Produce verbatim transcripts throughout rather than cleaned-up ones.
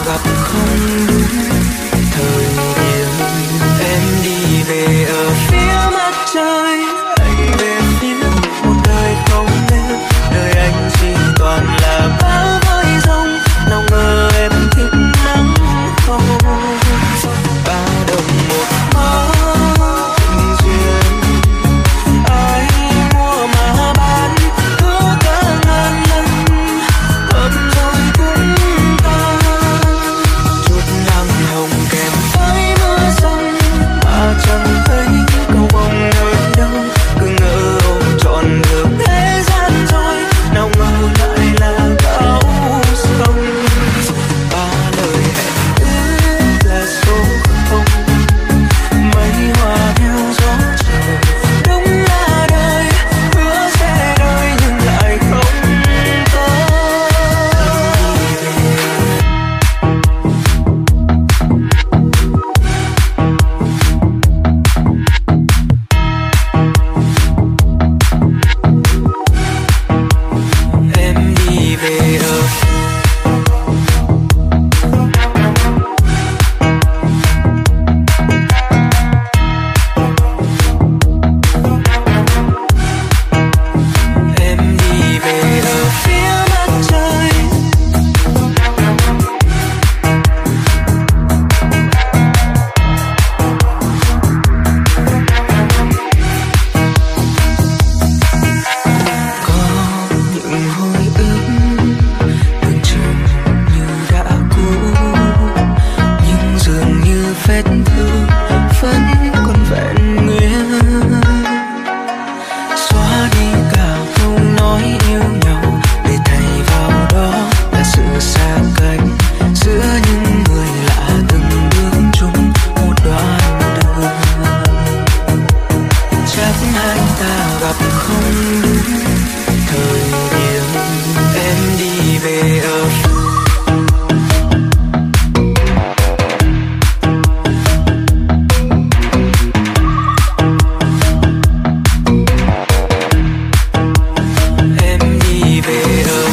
gặp không đúng thời điểm. Em đi về ở phía mặt trời, anh về phía một đời không em. Đời anh chỉ toàn là bão với giông, nào ngờ em thích nắng không. Ba đồng một món tình duyên, ai mua mà bán cứ cả ngàn lần, hợp rồi cũng tan. Chút nắng hồng kèm với mưa rông mà chẳng thấy cầu vồng nơi đâu. Cứ ngỡ ôm trọn được thế gian rồi, nào ngờ lại là bão sông. Ba lời hẹn ước là số không, mây hòa theo gió trời. Đúng là đời hứa sẽ đôi nhưng lại không tới. Em đi về ở em đi về ở phía mặt trời. Có những hồi ức tưởng chừng như đã cũ, nhưng dường như vết thương vẫn còn vẹn nguyên. Xóa đi cả câu nói yêu nhau để thay vào đó là sự xa cách giữa những người lạ từng bước chung một đoạn đường. Chắc hai ta gặp không đúng thời điểm. Em đi về ở em đi về ở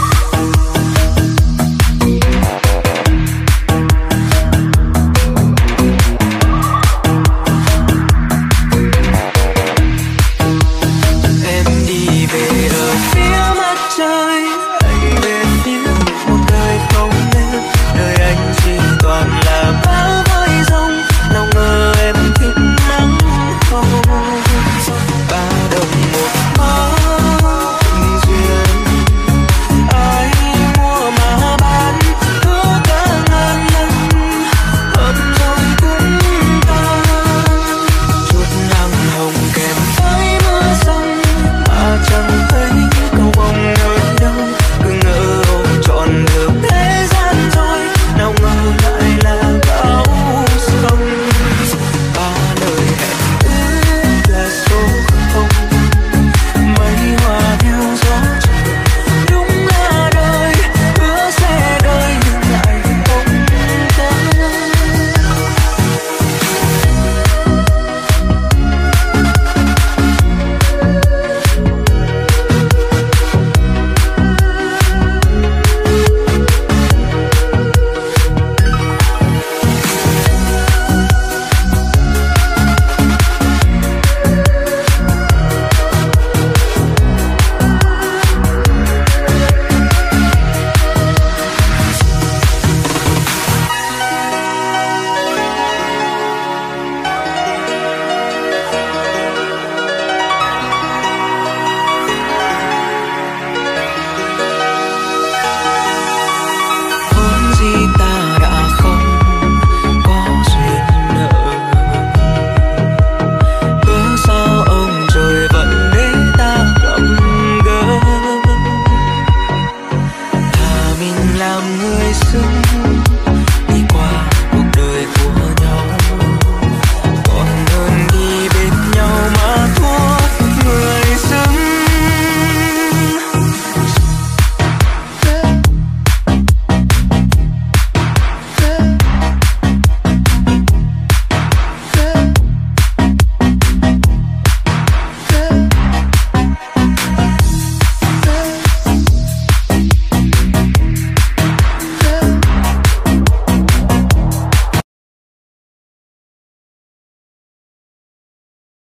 em đi về ở phía mặt trời, anh về phía một đời không em. Đời anh chỉ toàn là bão với giông, nào ngờ em thích nắng không. Ba đồng một món tình duyên, ai mua mà bán cứ cả ngàn lần, hợp rồi cũng tan. Chút nắng hồng kèm với mưa rông mà chẳng thấy cầu vồng nơi đâu. Cứ ngỡ ôm trọn được thế gian rồi, nào ngờ lại là bão sông. Ba lời hẹn ước là số không, mây hòa theo gió trời. Đúng là đời hứa sẽ đôi nhưng lại không tới. Vốn dĩ ta đã không có duyên nợ, cớ sao ông trời vẫn để ta gặp gỡ. Thà mình làm người xứng